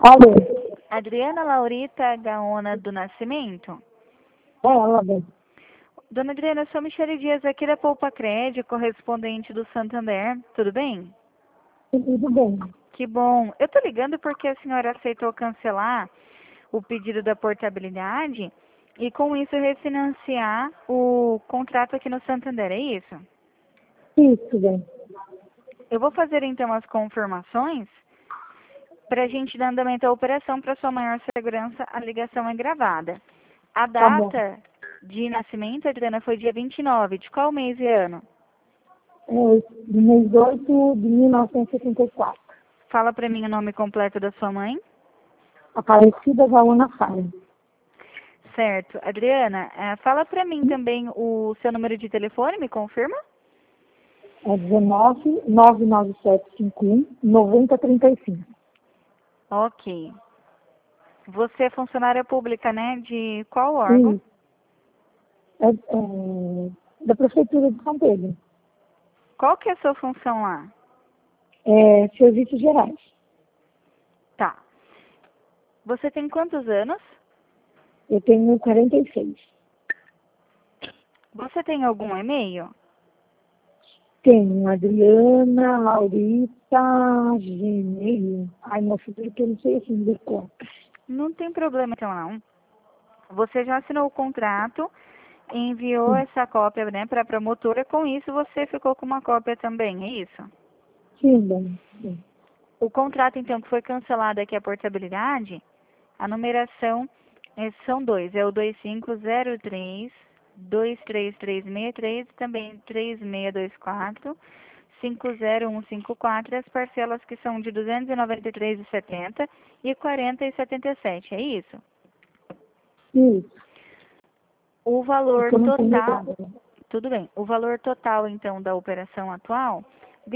Alô? Adriana Laurita Gaona do Nascimento? É ela, bem. Dona Adriana, eu sou Michele Dias aqui da Poupa Cred, correspondente do Santander. Tudo bem? Tudo bem. Que bom. Eu tô ligando porque a senhora aceitou cancelar o pedido da portabilidade e com isso refinanciar o contrato aqui no Santander, é isso? Isso, bem. Eu vou fazer então as confirmações para a gente dar andamento à operação. Para sua maior segurança, a ligação é gravada. A Tá bom. data de nascimento, Adriana, foi dia 29. De qual mês e ano? Do mês 8 de 1974. Fala para mim o nome completo da sua mãe. Aparecida Gaúna Faia. Certo. Adriana, fala para mim também o seu número de telefone, me confirma? É 19 99751 9035. Ok. Você é funcionária pública, né? De qual órgão? Isso. Da Prefeitura de São Pedro. Qual que é a sua função lá? Serviços Gerais. Tá. Você tem quantos anos? Eu tenho 46. Você tem algum e-mail? Tenho Adriana, Laurita, Gmail. Ai, meu filho, que eu não sei assim de cor. Não tem problema então não. Você já assinou o contrato e enviou Sim, essa cópia, né, para a promotora. Com isso, você ficou com uma cópia também, é isso? sim, bem. Sim. O contrato, então, que foi cancelado aqui, a portabilidade, a numeração são dois. É o 2503, 23363, também 3624, 50154, e as parcelas que são de 293,70 e 40,77, é isso? Isso. O É que valor eu não tenho total, nada. tudo bem, o valor total, então, da operação atual, R$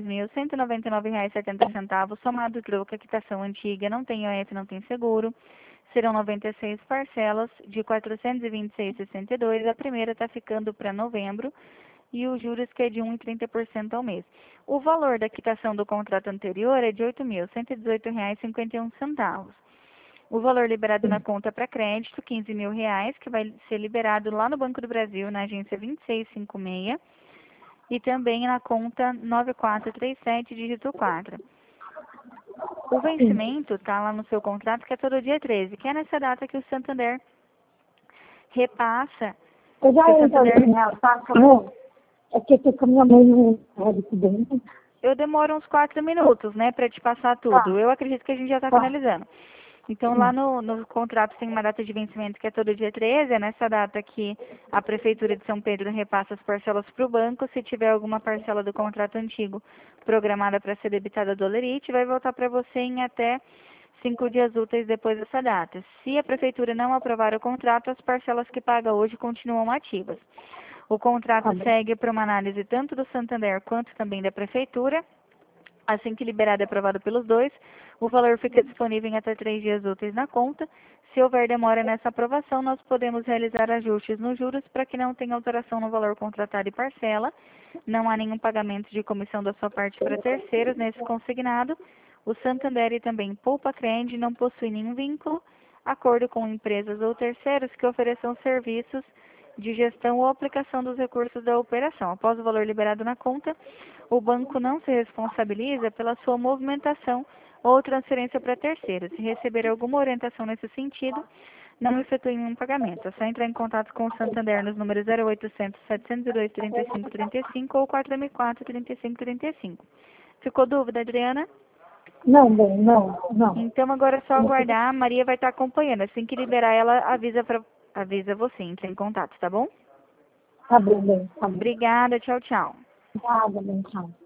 23.199,70, somado troco, a quitação antiga, não tem OF, não tem seguro, serão 96 parcelas de R$ 426,62, a primeira está ficando para novembro, e os juros que é de 1,30% ao mês. O valor da quitação do contrato anterior é de R$ 8.118,51. O valor liberado na Sim. conta para crédito, R$ 15.000, que vai ser liberado lá no Banco do Brasil, na agência 2656, e também na conta 9437, dígito 4. O Sim. vencimento está lá no seu contrato, que é todo dia 13, que é nessa data que o Santander repassa, Eu que o já entrei Santander... nela, tá? É que eu tô com a minha mãe no médico dentro. Eu demoro uns 4 minutos, né, para te passar tudo. Tá, Eu acredito que a gente já está tá. finalizando. Então, lá Sim. no contrato tem uma data de vencimento que é todo dia 13, é nessa data que a Prefeitura de São Pedro repassa as parcelas para o banco. Se tiver alguma parcela do contrato antigo programada para ser debitada do Olerite, vai voltar para você em até 5 dias úteis depois dessa data. Se a Prefeitura não aprovar o contrato, as parcelas que paga hoje continuam ativas. O Tá contrato bom. segue para uma análise tanto do Santander quanto também da Prefeitura. Assim que liberado e aprovado pelos dois, o valor fica disponível em até 3 dias úteis na conta. Se houver demora nessa aprovação, nós podemos realizar ajustes nos juros para que não tenha alteração no valor contratado e parcela. Não há nenhum pagamento de comissão da sua parte para terceiros nesse consignado. O Santander e também Poupa Cred não possuem nenhum vínculo, acordo com empresas ou terceiros que ofereçam serviços de gestão ou aplicação dos recursos da operação. Após o valor liberado na conta, o banco não se responsabiliza pela sua movimentação ou transferência para terceiros. Se receber alguma orientação nesse sentido, não efetue nenhum pagamento. É só entrar em contato com o Santander nos números 0800 702 3535 ou 4004 3535. Ficou dúvida, Adriana? Não, bem, não, não. Então agora é só aguardar, a Maria vai estar acompanhando. Assim que liberar ela, avisa você, entra em contato, tá bom? Tá bom, bem, tá bom. Obrigada, tchau, tchau. Nada, bem, tchau.